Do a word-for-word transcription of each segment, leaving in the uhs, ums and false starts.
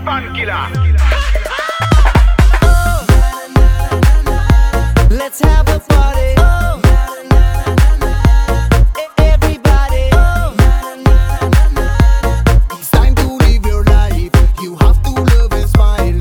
Fan killer. Let's have a party. Oh. Everybody. Oh. It's time to live your life. You have to love and smile.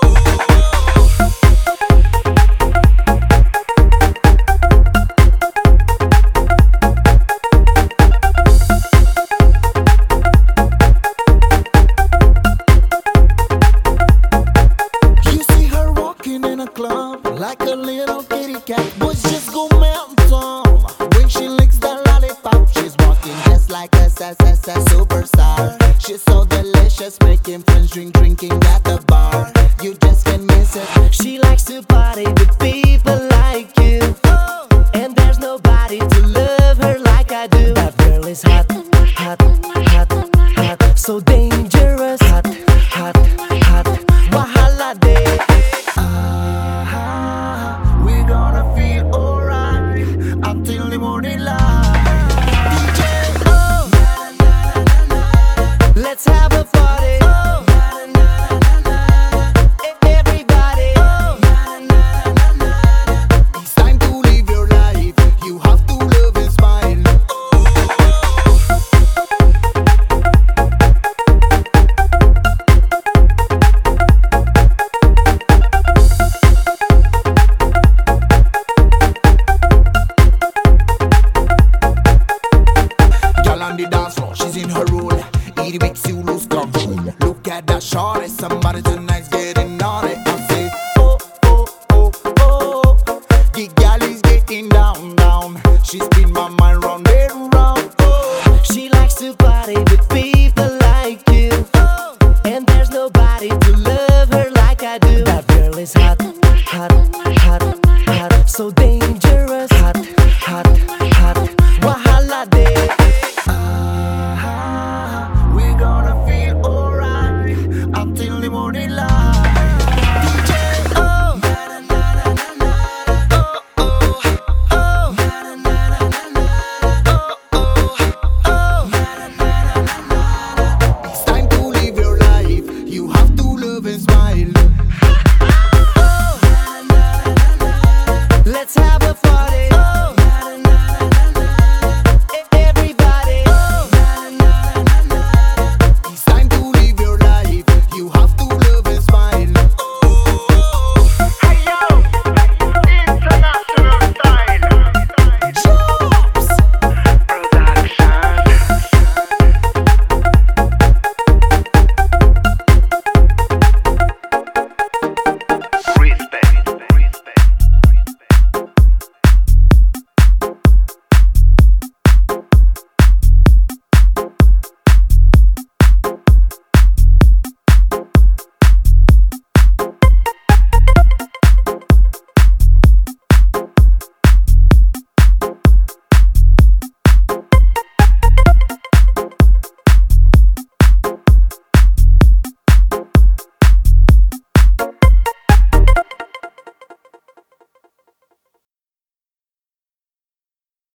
You see her walking in a club like a little kitty cat. Boys just go mountain when she licks the lollipop. She's walking just like a sa sa sa superstar. She's so delicious, making friends drink, drinking at the bar. You just can't miss it. She likes to party with people like you. Oh. And there's nobody to love her like I do. That girl is hot, hot, hot, hot. So dangerous. Hot, hot, hot. Wahala day. Ah, we're gonna feel alright until the morning light. D J, Oh. Let's have a party. Oh. Everybody. Oh. it's time to live your life. You have to love and smile. Girl on the dance floor, she's in her role. It makes you lose control. Look at that shorty, somebody tonight's getting on it. I say, oh, oh, oh, oh. The girl is getting down, down. She spin my mind round and round. Oh, She likes to party with